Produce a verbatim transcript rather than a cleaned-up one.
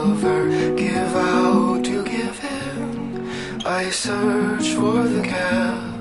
lover, give out to give in. I search for the gap